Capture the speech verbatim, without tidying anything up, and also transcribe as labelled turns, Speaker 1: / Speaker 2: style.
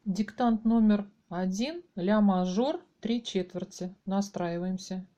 Speaker 1: Диктант номер один, ля мажор, три четверти. Настраиваемся.